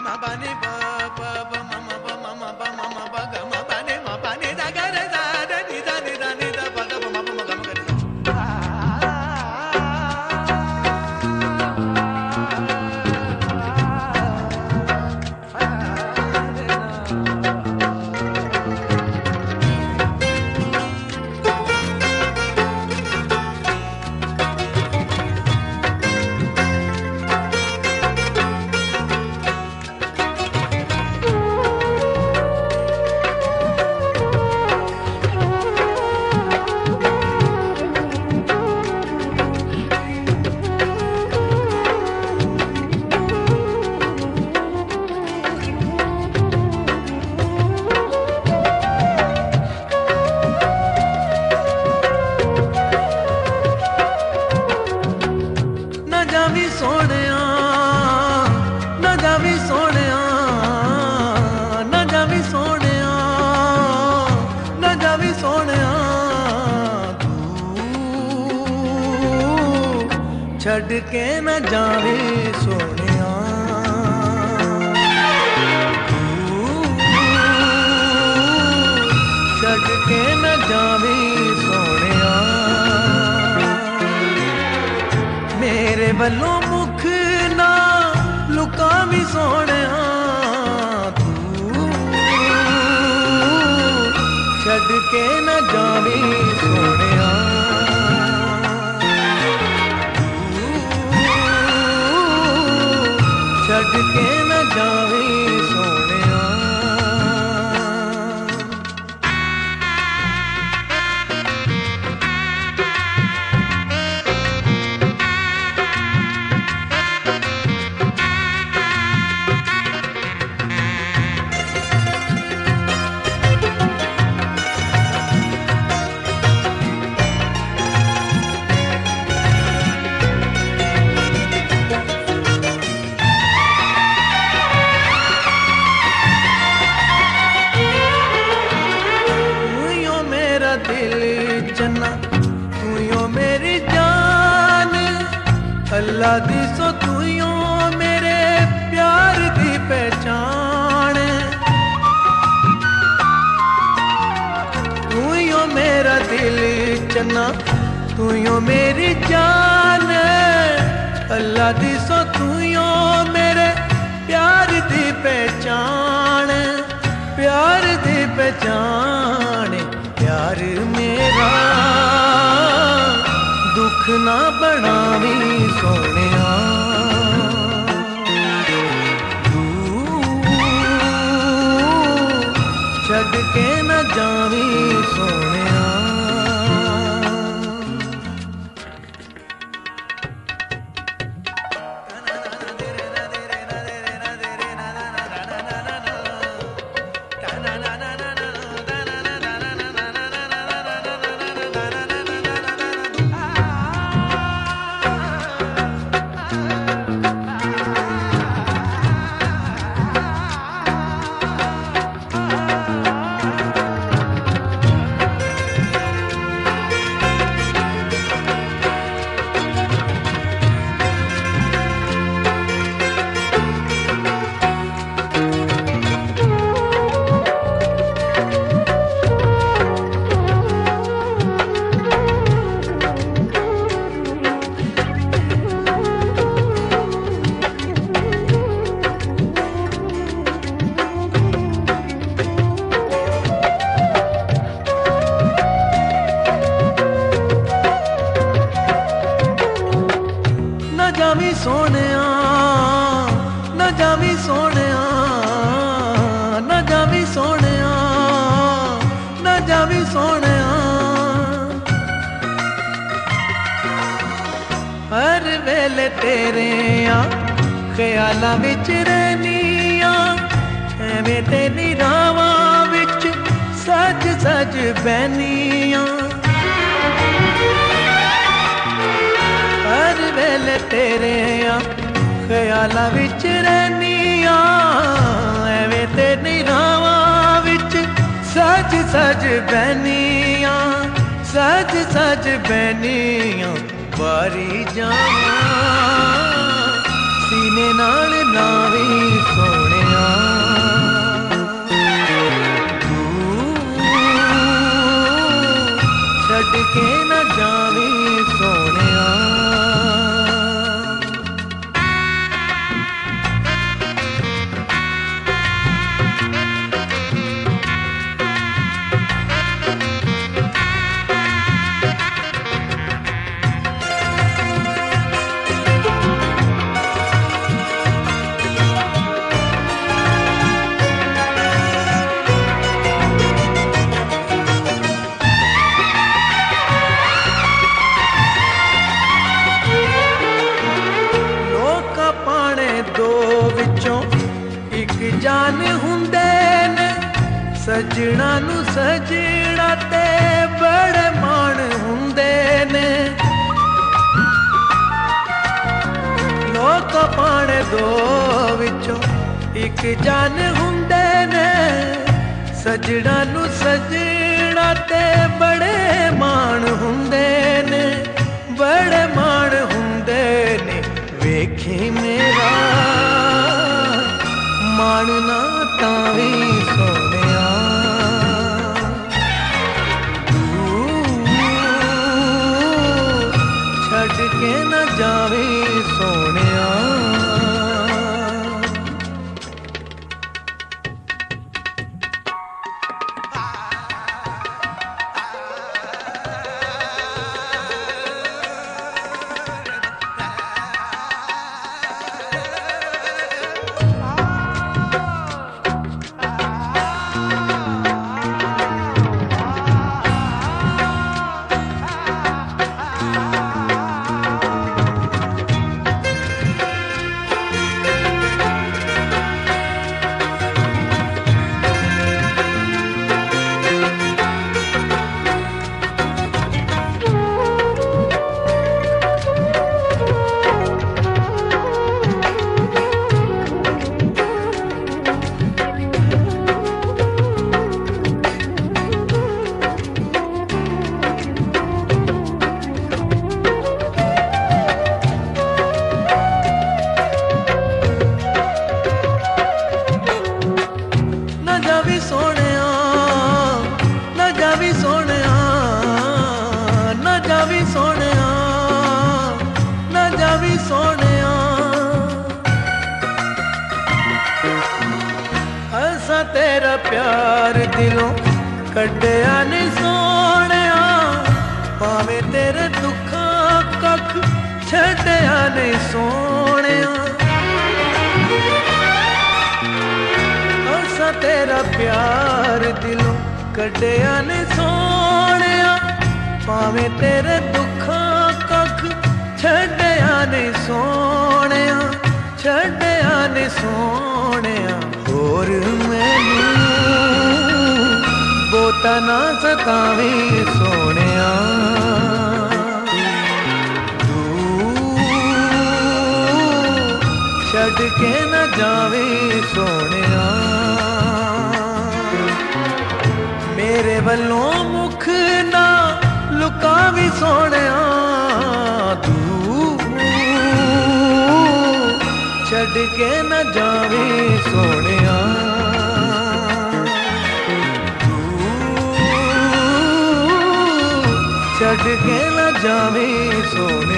छड़ के न जावे सोनिया, छड़ के न जावे सोनिया, मेरे वल्लों मुख ना लुकावी सोनिया, छड़ के न जावे सोनिया, छड़ के न जावे सोनिया। दिल चन्ना तू यो मेरी जान, अल्लाह दी सो तू यो मेरे प्यार दी पहचान, तू यो मेरा दिल चन्ना तू यो मेरी जान, अल्लाह दी सो तू यो मेरे प्यार दी पहचान, प्यार दी पहचान। प्यार मेरा दुख ना बढ़ावी सोनिया, छड़ के न जावी सोनिया। जावी सोनिया, न जावी सोनिया, न जावी सोनिया, न जावी सोनिया। हर वेले तेरे ख्यालां विच रहनिया, एवें तेरी रावां विच सज सज बहनिया, हर वेले तेरे ख्यालां विच रहनिया, एवें तेरी रावां विच सज सज बहनिया, सज सज बहनिया। बारी जावां सीने नाल लावी सोने, जान हुंदे ने सजना नू सजना ते बड़े मान हुंदे ने लोक पाने दो विचों एक जान हुंदे ने सजना नू सजना ते बड़े मान हुंदे ने बड़े मान हुंदे ने वेखी मेरा मानना तावी सोनिया छड़ के न जावी सोनिया तेरा प्यार दिलों कड्डिया नी सोनिया भावे तेरे दुखा कख छड्डिया नी सोनिया असा तेरा प्यार दिलों कड्डिया नी सोनिया भावे तेरे दुखा कख छड्डिया नी सोनिया छड्डिया नी सोनिया और मैनू बोता ना सतावी सोनिया तू छड़ के न जावी सोनिया मेरे वल्लों मुख ना लुकावी सोनिया तू छड़ के न जावी सोनिया छड़ के न जावी सोनिया।